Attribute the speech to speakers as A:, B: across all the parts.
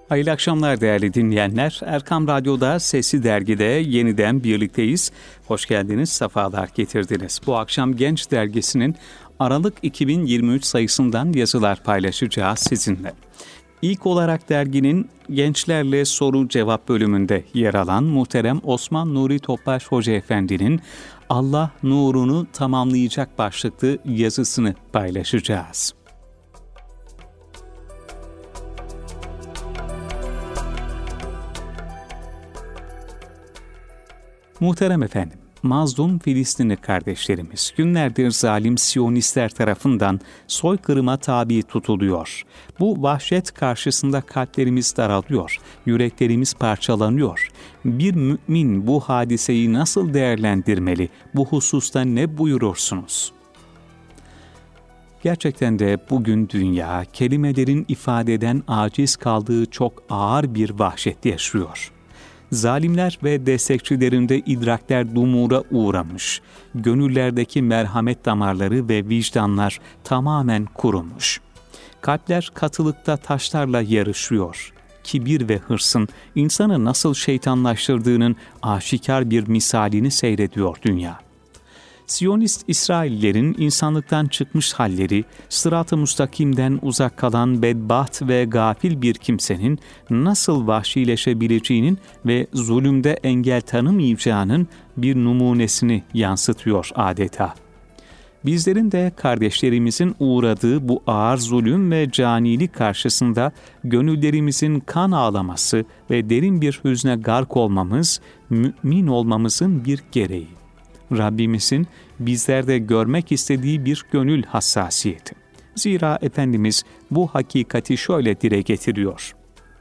A: Hayırlı akşamlar değerli dinleyenler. Erkam Radyo'da Sesi Dergi'de yeniden birlikteyiz. Hoş geldiniz, sefalar getirdiniz. Bu akşam Genç Dergisi'nin Aralık 2023 sayısından yazılar paylaşacağız sizinle. İlk olarak derginin gençlerle soru cevap bölümünde yer alan muhterem Osman Nuri Topbaş Hoca Efendi'nin Allah nurunu tamamlayacak başlıklı yazısını paylaşacağız. Muhterem efendim, mazlum Filistinli kardeşlerimiz günlerdir zalim Siyonistler tarafından soykırıma tabi tutuluyor. Bu vahşet karşısında kalplerimiz daralıyor, yüreklerimiz parçalanıyor. Bir mümin bu hadiseyi nasıl değerlendirmeli? Bu hususta ne buyurursunuz? Gerçekten de bugün dünya kelimelerin ifade eden aciz kaldığı çok ağır bir vahşet yaşıyor. Zalimler ve destekçilerinde idrakler dumura uğramış, gönüllerdeki merhamet damarları ve vicdanlar tamamen kurumuş. Kalpler katılıkta taşlarla yarışıyor. Kibir ve hırsın insanı nasıl şeytanlaştırdığının aşikar bir misalini seyrediyor dünya. Siyonist İsraillerin insanlıktan çıkmış halleri, sırat-ı müstakimden uzak kalan bedbaht ve gafil bir kimsenin nasıl vahşileşebileceğinin ve zulümde engel tanımayacağının bir numunesini yansıtıyor adeta. Bizlerin de kardeşlerimizin uğradığı bu ağır zulüm ve canilik karşısında gönüllerimizin kan ağlaması ve derin bir hüzne gark olmamız, mümin olmamızın bir gereği. Rabbimizin bizlerde görmek istediği bir gönül hassasiyeti. Zira Efendimiz bu hakikati şöyle dile getiriyor.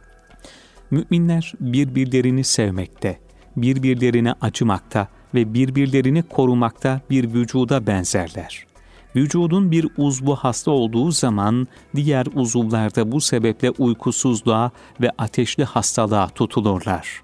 A: Müminler birbirlerini sevmekte, birbirlerine acımakta ve birbirlerini korumakta bir vücuda benzerler. Vücudun bir uzvu hasta olduğu zaman diğer uzuvlarda bu sebeple uykusuzluğa ve ateşli hastalığa tutulurlar.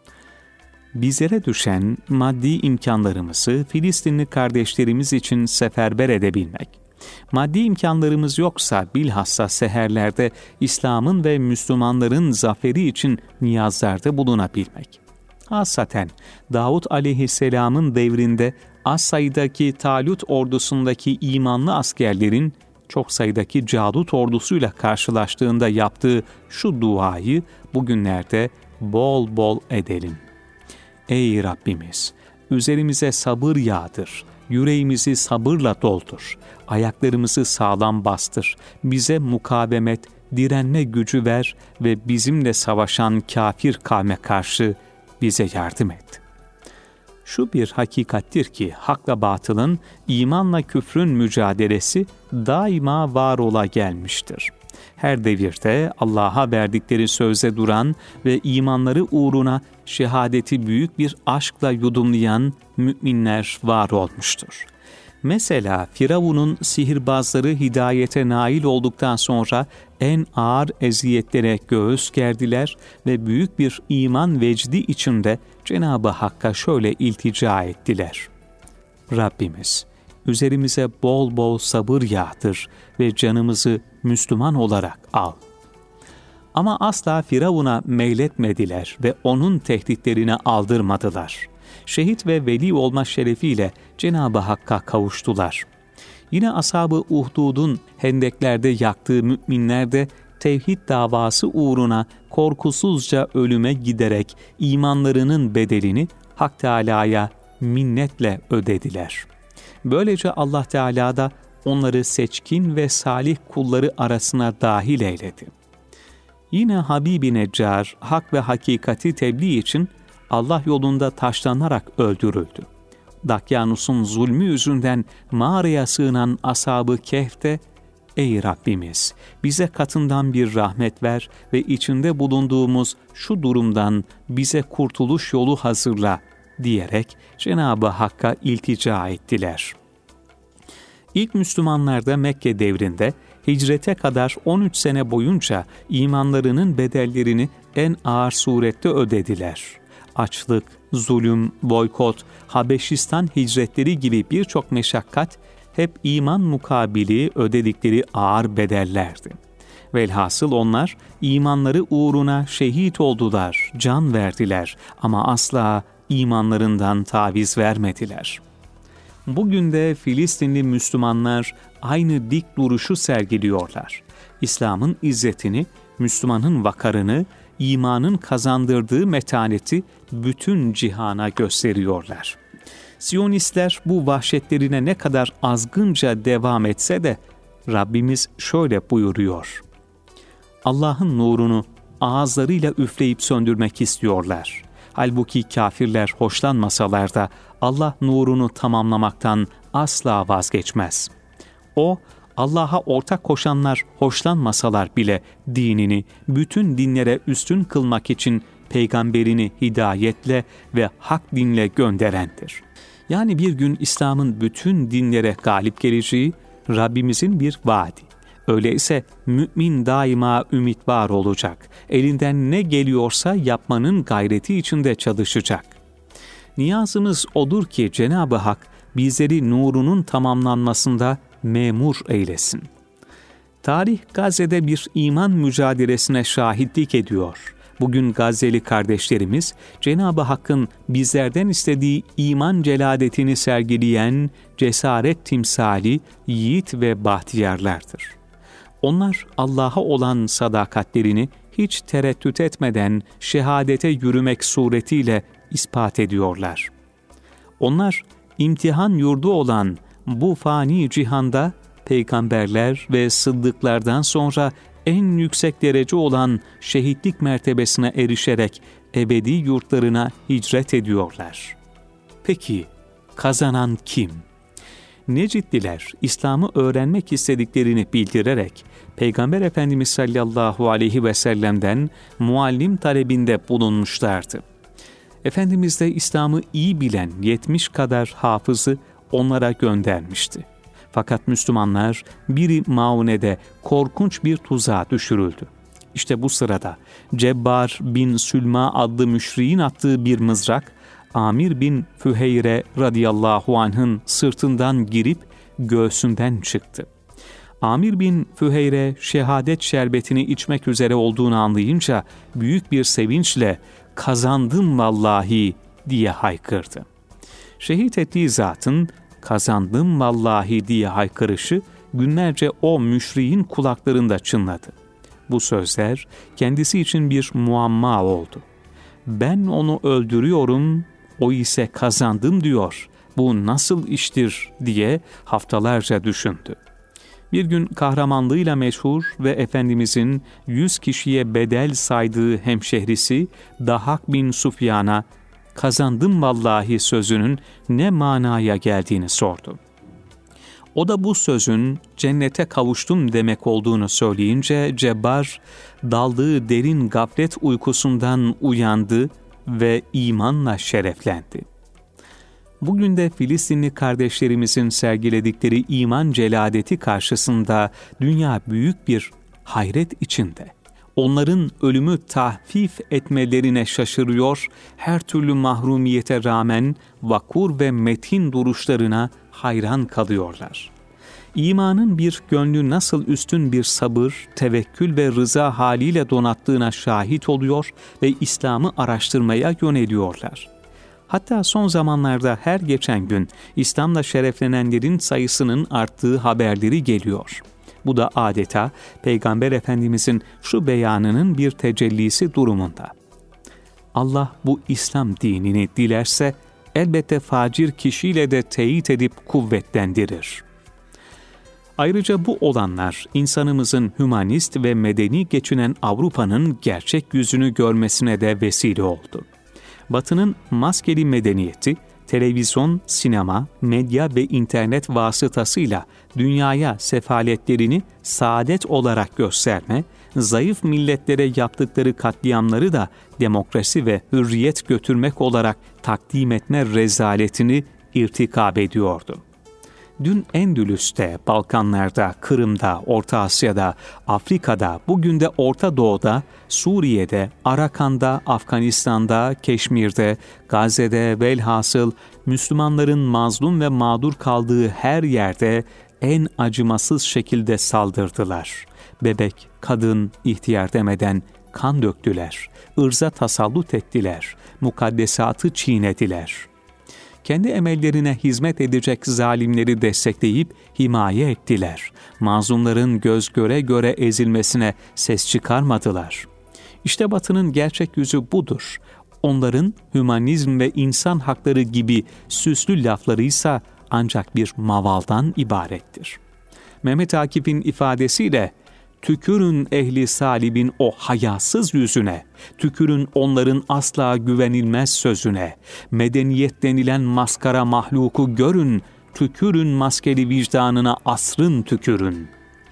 A: Bizlere düşen maddi imkanlarımızı Filistinli kardeşlerimiz için seferber edebilmek. Maddi imkanlarımız yoksa bilhassa seherlerde İslam'ın ve Müslümanların zaferi için niyazlarda bulunabilmek. Hasaten Davud aleyhisselamın devrinde az sayıdaki Talut ordusundaki imanlı askerlerin çok sayıdaki Calut ordusuyla karşılaştığında yaptığı şu duayı bugünlerde bol bol edelim. Ey Rabbimiz! Üzerimize sabır yağdır, yüreğimizi sabırla doldur, ayaklarımızı sağlam bastır, bize mukavemet, direnme gücü ver ve bizimle savaşan kafir kavme karşı bize yardım et. Şu bir hakikattir ki hakla batılın, imanla küfrün mücadelesi daima var ola gelmiştir. Her devirde Allah'a verdikleri sözde duran ve imanları uğruna şehadeti büyük bir aşkla yudumlayan müminler var olmuştur. Mesela Firavun'un sihirbazları hidayete nail olduktan sonra en ağır eziyetlere göğüs gerdiler ve büyük bir iman vecdi içinde Cenab-ı Hakk'a şöyle iltica ettiler. Rabbimiz, üzerimize bol bol sabır yağdır ve canımızı Müslüman olarak al. Ama asla Firavun'a meyletmediler ve onun tehditlerine aldırmadılar. Şehit ve veli olma şerefiyle Cenab-ı Hakk'a kavuştular. Yine Ashab-ı Uhdud'un hendeklerde yaktığı müminler de tevhid davası uğruna korkusuzca ölüme giderek imanlarının bedelini Hak Teâlâ'ya minnetle ödediler. Böylece Allah Teâlâ da onları seçkin ve salih kulları arasına dahil eyledi. Yine Habib-i Neccar, hak ve hakikati tebliğ için Allah yolunda taşlanarak öldürüldü. Dakyanus'un zulmü yüzünden mağaraya sığınan Ashab-ı Kehf'te, ''Ey Rabbimiz, bize katından bir rahmet ver ve içinde bulunduğumuz şu durumdan bize kurtuluş yolu hazırla.'' diyerek Cenab-ı Hakk'a iltica ettiler. İlk Müslümanlar da Mekke devrinde hicrete kadar 13 sene boyunca imanlarının bedellerini en ağır surette ödediler. Açlık, zulüm, boykot, Habeşistan hicretleri gibi birçok meşakkat hep iman mukabili ödedikleri ağır bedellerdi. Velhasıl onlar imanları uğruna şehit oldular, can verdiler ama asla imanlarından taviz vermediler. Bugün de Filistinli Müslümanlar aynı dik duruşu sergiliyorlar. İslam'ın izzetini, Müslümanın vakarını, imanın kazandırdığı metaneti bütün cihana gösteriyorlar. Siyonistler bu vahşetlerine ne kadar azgınca devam etse de Rabbimiz şöyle buyuruyor: Allah'ın nurunu ağızlarıyla üfleyip söndürmek istiyorlar. Halbuki kafirler hoşlanmasalar da Allah nurunu tamamlamaktan asla vazgeçmez. O, Allah'a ortak koşanlar hoşlanmasalar bile dinini bütün dinlere üstün kılmak için peygamberini hidayetle ve hak dinle gönderendir. Yani bir gün İslam'ın bütün dinlere galip geleceği Rabbimizin bir vaadi. Öyleyse mümin daima ümit var olacak. Elinden ne geliyorsa yapmanın gayreti içinde çalışacak. Niyazımız odur ki Cenab-ı Hak bizleri nurunun tamamlanmasında memur eylesin. Tarih Gazze'de bir iman mücadelesine şahitlik ediyor. Bugün Gazze'li kardeşlerimiz Cenab-ı Hakk'ın bizlerden istediği iman celadetini sergileyen cesaret timsali, yiğit ve bahtiyarlardır. Onlar Allah'a olan sadakatlerini hiç tereddüt etmeden şehadete yürümek suretiyle ispat ediyorlar. Onlar imtihan yurdu olan bu fani cihanda peygamberler ve sıddıklardan sonra en yüksek derece olan şehitlik mertebesine erişerek ebedi yurtlarına hicret ediyorlar. Peki kazanan kim? Necidliler İslam'ı öğrenmek istediklerini bildirerek Peygamber Efendimiz sallallahu aleyhi ve sellem'den muallim talebinde bulunmuşlardı. Efendimiz de İslam'ı iyi bilen 70 kadar hafızı onlara göndermişti. Fakat Müslümanlar biri Maune'de korkunç bir tuzağa düşürüldü. İşte bu sırada Cebbar bin Sülma adlı müşriğin attığı bir mızrak, Amir bin Füheyre radıyallahu anh'ın sırtından girip göğsünden çıktı. Amir bin Füheyre şehadet şerbetini içmek üzere olduğunu anlayınca büyük bir sevinçle "Kazandım vallahi" diye haykırdı. Şehit ettiği zatın "Kazandım vallahi" diye haykırışı günlerce o müşriğin kulaklarında çınladı. Bu sözler kendisi için bir muamma oldu. Ben onu öldürüyorum, o ise kazandım diyor. Bu nasıl iştir diye haftalarca düşündü. Bir gün kahramanlığıyla meşhur ve Efendimizin 100 kişiye bedel saydığı hemşehrisi Dahak bin Sufyan'a "Kazandım vallahi" sözünün ne manaya geldiğini sordu. O da bu sözün cennete kavuştum demek olduğunu söyleyince Cebbar daldığı derin gaflet uykusundan uyandı ve imanla şereflendi. Bugün de Filistinli kardeşlerimizin sergiledikleri iman celadeti karşısında dünya büyük bir hayret içinde. Onların ölümü tahfif etmelerine şaşırıyor, her türlü mahrumiyete rağmen vakur ve metin duruşlarına hayran kalıyorlar. İmanın bir gönlü nasıl üstün bir sabır, tevekkül ve rıza haliyle donattığına şahit oluyor ve İslam'ı araştırmaya yöneliyorlar. Hatta son zamanlarda her geçen gün İslam'la şereflenenlerin sayısının arttığı haberleri geliyor. Bu da adeta Peygamber Efendimizin şu beyanının bir tecellisi durumunda. Allah bu İslam dinini dilerse elbette facir kişiyle de teyit edip kuvvetlendirir. Ayrıca bu olanlar insanımızın hümanist ve medeni geçinen Avrupa'nın gerçek yüzünü görmesine de vesile oldu. Batı'nın maskeli medeniyeti, televizyon, sinema, medya ve internet vasıtasıyla dünyaya sefaletlerini saadet olarak gösterme, zayıf milletlere yaptıkları katliamları da demokrasi ve hürriyet götürmek olarak takdim etme rezaletini irtikab ediyordu. Dün Endülüs'te, Balkanlar'da, Kırım'da, Orta Asya'da, Afrika'da, bugün de Orta Doğu'da, Suriye'de, Arakan'da, Afganistan'da, Keşmir'de, Gazze'de velhasıl Müslümanların mazlum ve mağdur kaldığı her yerde en acımasız şekilde saldırdılar. Bebek, kadın, ihtiyar demeden kan döktüler, ırza tasallut ettiler, mukaddesatı çiğnediler. Kendi emellerine hizmet edecek zalimleri destekleyip himaye ettiler. Mazlumların göz göre göre ezilmesine ses çıkarmadılar. İşte Batı'nın gerçek yüzü budur. Onların hümanizm ve insan hakları gibi süslü laflarıysa ancak bir mavaldan ibarettir. Mehmet Akif'in ifadesiyle, tükürün ehli salibin o hayasız yüzüne, tükürün onların asla güvenilmez sözüne, medeniyet denilen maskara mahluku görün, tükürün maskeli vicdanına asrın tükürün.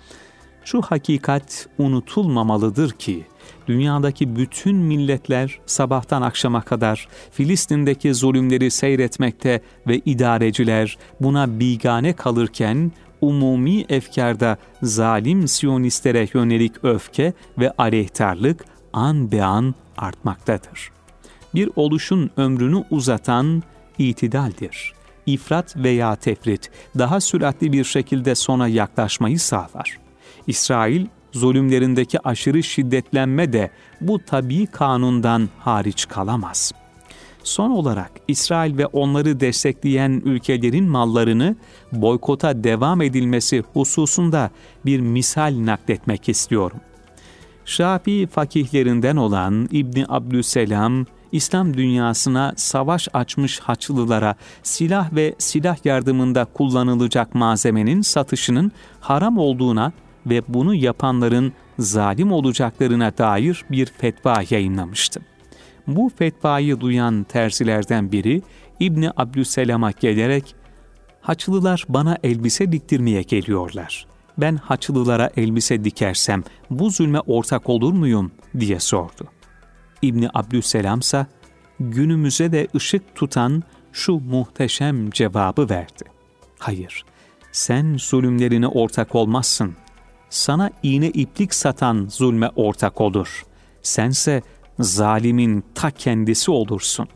A: Şu hakikat unutulmamalıdır ki, dünyadaki bütün milletler sabahtan akşama kadar Filistin'deki zulümleri seyretmekte ve idareciler buna bigane kalırken, umumi efkarda zalim Siyonistlere yönelik öfke ve aleyhtarlık an be an artmaktadır. Bir oluşun ömrünü uzatan itidaldir. İfrat veya tefrit daha süratli bir şekilde sona yaklaşmayı sağlar. İsrail zulümlerindeki aşırı şiddetlenme de bu tabii kanundan hariç kalamaz. Son olarak İsrail ve onları destekleyen ülkelerin mallarını boykota devam edilmesi hususunda bir misal nakletmek istiyorum. Şafii fakihlerinden olan İbni Abdüsselam, İslam dünyasına savaş açmış Haçlılara silah ve silah yardımında kullanılacak malzemenin satışının haram olduğuna ve bunu yapanların zalim olacaklarına dair bir fetva yayınlamıştı. Bu fetvayı duyan terzilerden biri İbni Abdüsselam'a gelerek, Haçlılar bana elbise diktirmeye geliyorlar. Ben Haçlılara elbise dikersem bu zulme ortak olur muyum diye sordu. İbni Abdüsselam ise günümüze de ışık tutan şu muhteşem cevabı verdi. Hayır, sen zulümlerine ortak olmazsın. Sana iğne iplik satan zulme ortak olur. Sense zalimin ta kendisi olursun.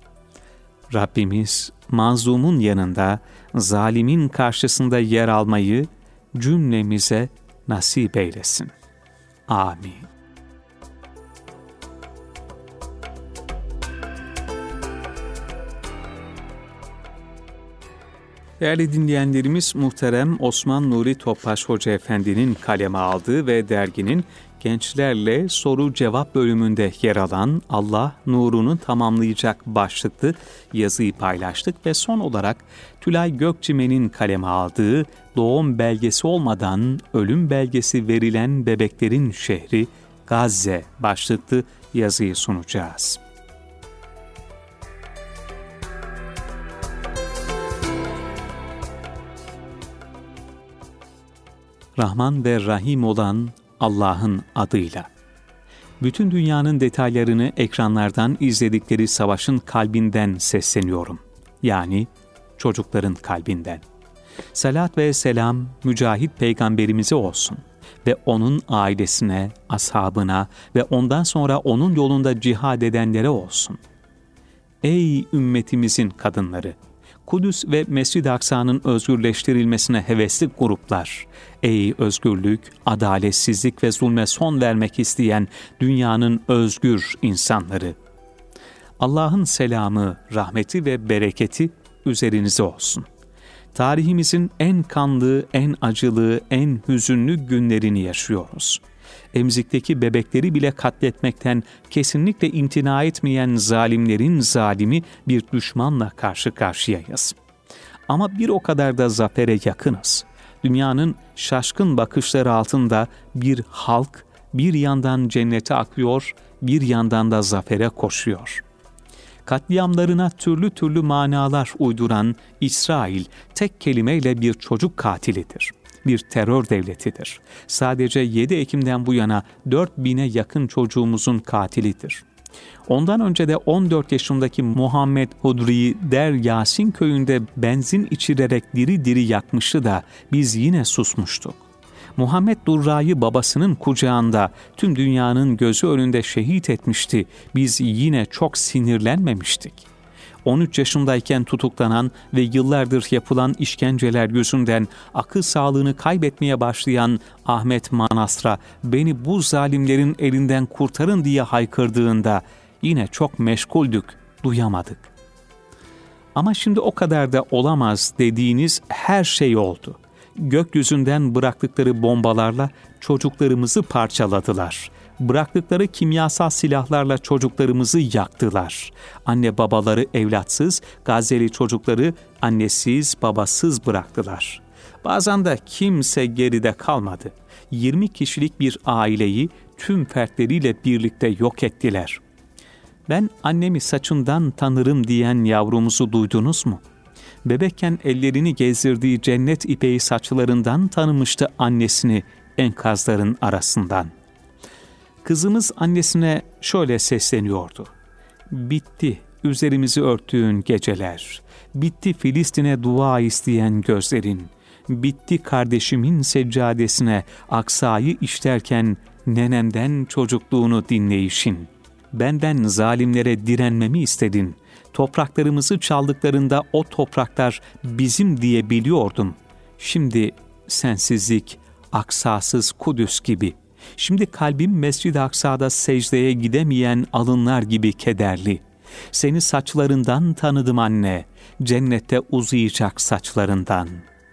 A: Rabbimiz mazlumun yanında, zalimin karşısında yer almayı cümlemize nasip eylesin. Amin. Değerli dinleyenlerimiz, muhterem Osman Nuri Topbaş Hoca Efendi'nin kaleme aldığı ve derginin gençlerle soru-cevap bölümünde yer alan Allah nurunu tamamlayacak başlıklı yazıyı paylaştık ve son olarak Tülay Gökçimen'in kaleme aldığı doğum belgesi olmadan ölüm belgesi verilen bebeklerin şehri Gazze başlıklı yazıyı sunacağız. Rahman ve Rahim olan Allah'ın adıyla. Bütün dünyanın detaylarını ekranlardan izledikleri savaşın kalbinden sesleniyorum. Yani çocukların kalbinden. Salat ve selam mücahit peygamberimize olsun ve onun ailesine, ashabına ve ondan sonra onun yolunda cihad edenlere olsun. Ey ümmetimizin kadınları! Kudüs ve Mescid-i Aksa'nın özgürleştirilmesine hevesli gruplar, ey özgürlük, adaletsizlik ve zulme son vermek isteyen dünyanın özgür insanları! Allah'ın selamı, rahmeti ve bereketi üzerinize olsun. Tarihimizin en kanlı, en acılı, en hüzünlü günlerini yaşıyoruz. Emzikteki bebekleri bile katletmekten kesinlikle imtina etmeyen zalimlerin zalimi bir düşmanla karşı karşıyayız. Ama bir o kadar da zafere yakınız. Dünyanın şaşkın bakışları altında bir halk bir yandan cennete akıyor, bir yandan da zafere koşuyor. Katliamlarına türlü türlü manalar uyduran İsrail tek kelimeyle bir çocuk katilidir. Bir terör devletidir. Sadece 7 Ekim'den bu yana 4000'e yakın çocuğumuzun katilidir. Ondan önce de 14 yaşındaki Muhammed Hudri'yi Der Yasin köyünde benzin içirerek diri diri yakmıştı da biz yine susmuştuk. Muhammed Durra'yı babasının kucağında tüm dünyanın gözü önünde şehit etmişti. Biz yine çok sinirlenmemiştik. 13 yaşındayken tutuklanan ve yıllardır yapılan işkenceler yüzünden akıl sağlığını kaybetmeye başlayan Ahmet Manastra beni bu zalimlerin elinden kurtarın diye haykırdığında yine çok meşguldük, duyamadık. Ama şimdi o kadar da olamaz dediğiniz her şey oldu. Gökyüzünden bıraktıkları bombalarla çocuklarımızı parçaladılar. Bıraktıkları kimyasal silahlarla çocuklarımızı yaktılar. Anne babaları evlatsız, Gazze'li çocukları annesiz, babasız bıraktılar. Bazen de kimse geride kalmadı. 20 kişilik bir aileyi tüm fertleriyle birlikte yok ettiler. Ben annemi saçından tanırım diyen yavrumuzu duydunuz mu? Bebekken ellerini gezdirdiği cennet ipeği saçlarından tanımıştı annesini enkazların arasından. Kızımız annesine şöyle sesleniyordu. Bitti üzerimizi örttüğün geceler, bitti Filistin'e dua isteyen gözlerin, bitti kardeşimin seccadesine aksayı işlerken nenemden çocukluğunu dinleyişin. Benden zalimlere direnmemi istedin. Topraklarımızı çaldıklarında o topraklar bizim diye biliyordum. Şimdi sensizlik, aksasız Kudüs gibi. Şimdi kalbim Mescid-i Aksa'da secdeye gidemeyen alınlar gibi kederli. Seni saçlarından tanıdım anne, cennette uzayacak saçlarından.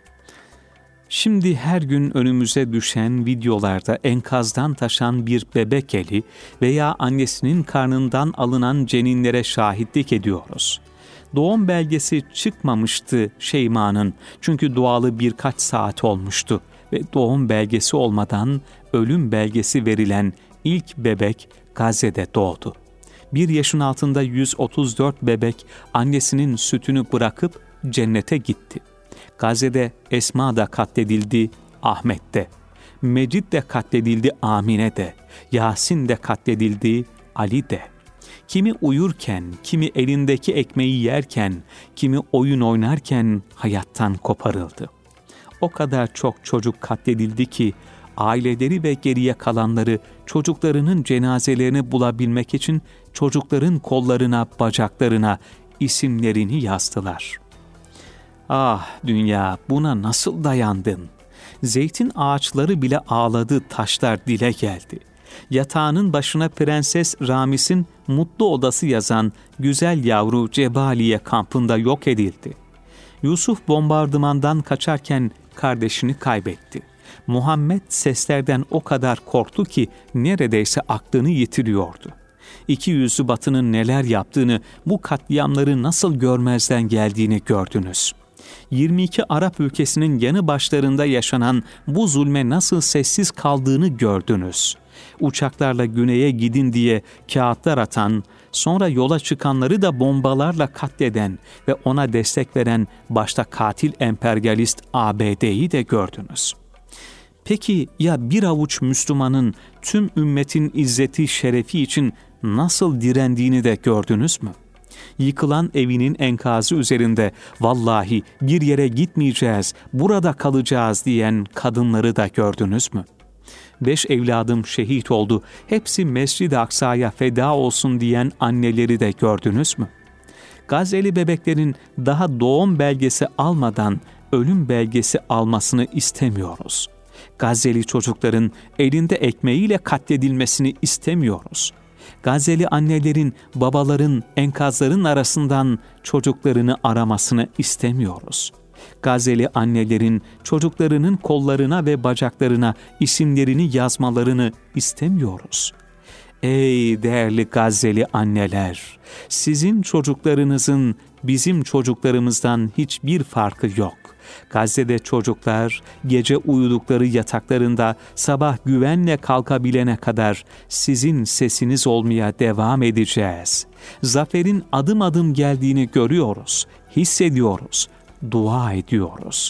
A: Şimdi her gün önümüze düşen videolarda enkazdan taşan bir bebek eli veya annesinin karnından alınan ceninlere şahitlik ediyoruz. Doğum belgesi çıkmamıştı Şeyma'nın çünkü doğalı birkaç saat olmuştu ve doğum belgesi olmadan ölüm belgesi verilen ilk bebek Gazze'de doğdu. 1 yaşın altında 134 bebek annesinin sütünü bırakıp cennete gitti. Gazze'de Esma da katledildi, Ahmet de. Mecid de katledildi, Amine de. Yasin de katledildi, Ali de. Kimi uyurken, kimi elindeki ekmeği yerken, kimi oyun oynarken hayattan koparıldı. O kadar çok çocuk katledildi ki aileleri ve geriye kalanları çocuklarının cenazelerini bulabilmek için çocukların kollarına, bacaklarına isimlerini yazdılar. Ah dünya, buna nasıl dayandın? Zeytin ağaçları bile ağladı, taşlar dile geldi. Yatağının başına Prenses Ramis'in mutlu odası yazan güzel yavru Cebaliye kampında yok edildi. Yusuf bombardımandan kaçarken kardeşini kaybetti. Muhammed seslerden o kadar korktu ki neredeyse aklını yitiriyordu. İki yüzlü Batı'nın neler yaptığını, bu katliamları nasıl görmezden geldiğini gördünüz. 22 Arap ülkesinin yanı başlarında yaşanan bu zulme nasıl sessiz kaldığını gördünüz. Uçaklarla güneye gidin diye kağıtlar atan, sonra yola çıkanları da bombalarla katleden ve ona destek veren başta katil emperyalist ABD'yi de gördünüz. Peki ya bir avuç Müslümanın tüm ümmetin izzeti şerefi için nasıl direndiğini de gördünüz mü? Yıkılan evinin enkazı üzerinde vallahi bir yere gitmeyeceğiz, burada kalacağız diyen kadınları da gördünüz mü? 5 evladım şehit oldu, hepsi Mescid-i Aksa'ya feda olsun diyen anneleri de gördünüz mü? Gazze'li bebeklerin daha doğum belgesi almadan ölüm belgesi almasını istemiyoruz. Gazze'li çocukların elinde ekmeğiyle katledilmesini istemiyoruz. Gazze'li annelerin, babaların enkazların arasından çocuklarını aramasını istemiyoruz. Gazze'li annelerin çocuklarının kollarına ve bacaklarına isimlerini yazmalarını istemiyoruz. Ey değerli Gazze'li anneler! Sizin çocuklarınızın bizim çocuklarımızdan hiçbir farkı yok. Gazze'de çocuklar gece uyudukları yataklarında sabah güvenle kalkabilene kadar sizin sesiniz olmaya devam edeceğiz. Zaferin adım adım geldiğini görüyoruz, hissediyoruz, dua ediyoruz.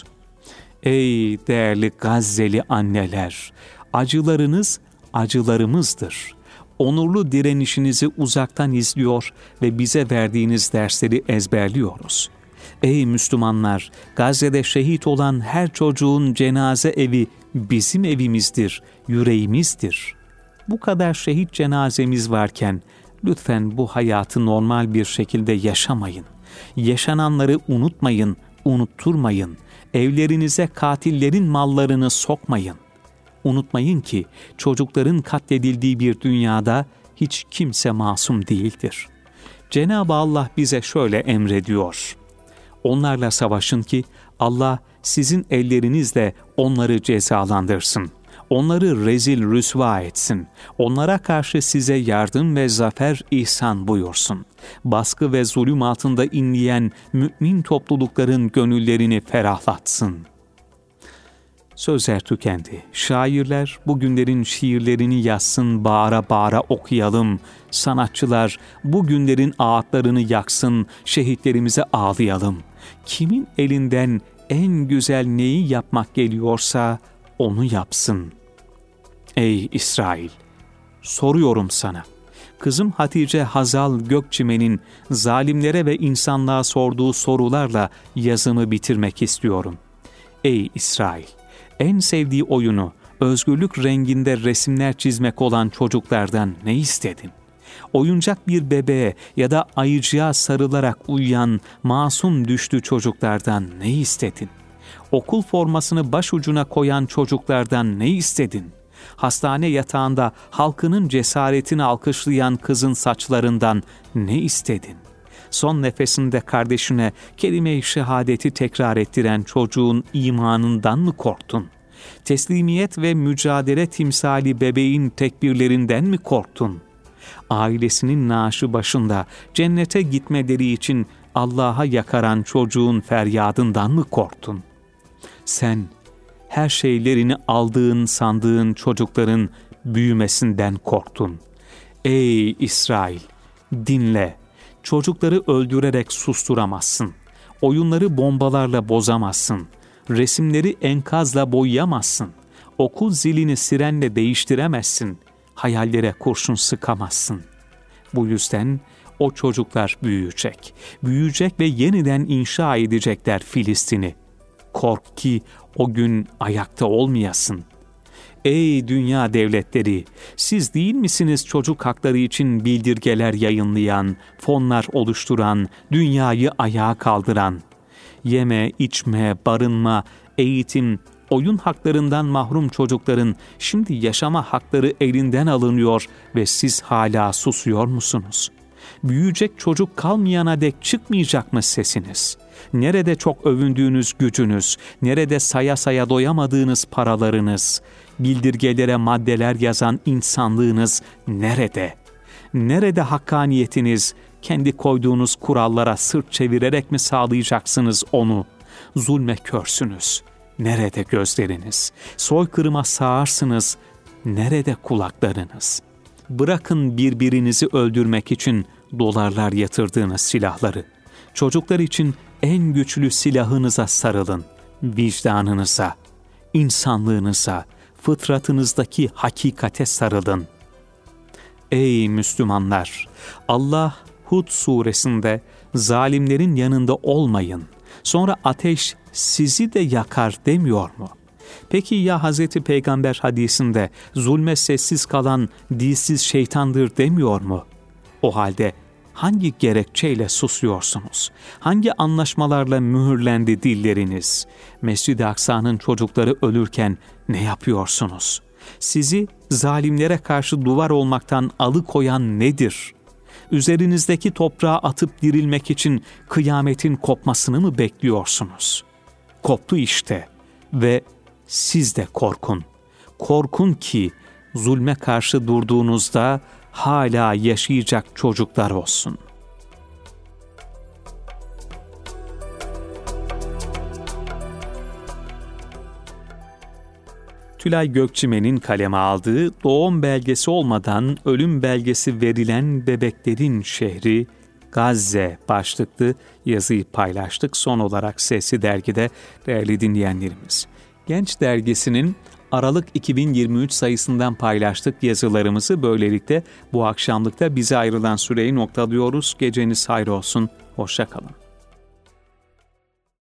A: Ey değerli Gazze'li anneler! Acılarınız acılarımızdır. Onurlu direnişinizi uzaktan izliyor ve bize verdiğiniz dersleri ezberliyoruz. Ey Müslümanlar! Gazze'de şehit olan her çocuğun cenaze evi bizim evimizdir, yüreğimizdir. Bu kadar şehit cenazemiz varken lütfen bu hayatı normal bir şekilde yaşamayın. Yaşananları unutmayın, unutturmayın. Evlerinize katillerin mallarını sokmayın. Unutmayın ki çocukların katledildiği bir dünyada hiç kimse masum değildir. Cenab-ı Allah bize şöyle emrediyor: onlarla savaşın ki Allah sizin ellerinizle onları cezalandırsın. Onları rezil rüsva etsin. Onlara karşı size yardım ve zafer ihsan buyursun. Baskı ve zulüm altında inleyen mümin toplulukların gönüllerini ferahlatsın. Sözler tükendi. Şairler bugünlerin şiirlerini yazsın, bağıra bağıra okuyalım. Sanatçılar bugünlerin ağıtlarını yaksın, şehitlerimize ağlayalım. Kimin elinden en güzel neyi yapmak geliyorsa onu yapsın. Ey İsrail! Soruyorum sana. Kızım Hatice Hazal Gökçimen'in zalimlere ve insanlığa sorduğu sorularla yazımı bitirmek istiyorum. Ey İsrail! En sevdiği oyunu, özgürlük renginde resimler çizmek olan çocuklardan ne istedin? Oyuncak bir bebeğe ya da ayıcığa sarılarak uyuyan masum düştü çocuklardan ne istedin? Okul formasını başucuna koyan çocuklardan ne istedin? Hastane yatağında halkının cesaretini alkışlayan kızın saçlarından ne istedin? Son nefesinde kardeşine kelime-i şehadeti tekrar ettiren çocuğun imanından mı korktun? Teslimiyet ve mücadele timsali bebeğin tekbirlerinden mi korktun? Ailesinin naaşı başında cennete gitmeleri için Allah'a yakaran çocuğun feryadından mı korktun? Sen her şeylerini aldığın sandığın çocukların büyümesinden korktun. Ey İsrail! Dinle! Çocukları öldürerek susturamazsın. Oyunları bombalarla bozamazsın. Resimleri enkazla boyayamazsın. Okul zilini sirenle değiştiremezsin. Hayallere kurşun sıkamazsın. Bu yüzden o çocuklar büyüyecek. Büyüyecek ve yeniden inşa edecekler Filistin'i. Kork ki o gün ayakta olmayasın. Ey dünya devletleri! Siz değil misiniz çocuk hakları için bildirgeler yayınlayan, fonlar oluşturan, dünyayı ayağa kaldıran? Yeme, içme, barınma, eğitim, oyun haklarından mahrum çocukların şimdi yaşama hakları elinden alınıyor ve siz hala susuyor musunuz? Büyüyecek çocuk kalmayana dek çıkmayacak mı sesiniz? Nerede çok övündüğünüz gücünüz, nerede saya saya doyamadığınız paralarınız, bildirgelere maddeler yazan insanlığınız nerede? Nerede hakkaniyetiniz, kendi koyduğunuz kurallara sırt çevirerek mi sağlayacaksınız onu? Zulme körsünüz. Nerede gözleriniz? Soykırıma sağarsınız. Nerede kulaklarınız? Bırakın birbirinizi öldürmek için dolarlar yatırdığınız silahları. Çocuklar için en güçlü silahınıza sarılın. Vicdanınıza, insanlığınıza, fıtratınızdaki hakikate sarılın. Ey Müslümanlar! Allah Hud suresinde zalimlerin yanında olmayın, sonra ateş sizi de yakar demiyor mu? Peki ya Hz. Peygamber hadisinde zulme sessiz kalan dilsiz şeytandır demiyor mu? O halde hangi gerekçeyle susuyorsunuz? Hangi anlaşmalarla mühürlendi dilleriniz? Mescid-i Aksa'nın çocukları ölürken ne yapıyorsunuz? Sizi zalimlere karşı duvar olmaktan alıkoyan nedir? Üzerinizdeki toprağa atıp dirilmek için kıyametin kopmasını mı bekliyorsunuz? Koptu işte ve siz de korkun. Korkun ki zulme karşı durduğunuzda hala yaşayacak çocuklar olsun. Tülay Gökçimen'in kaleme aldığı doğum belgesi olmadan ölüm belgesi verilen bebeklerin şehri Gazze başlıklı yazıyı paylaştık. Son olarak Sesli Dergi'de değerli dinleyenlerimiz. Genç Dergisi'nin Aralık 2023 sayısından paylaştık yazılarımızı. Böylelikle bu akşamlıkta bize ayrılan süreyi noktalıyoruz. Geceniz hayır olsun. Hoşça kalın.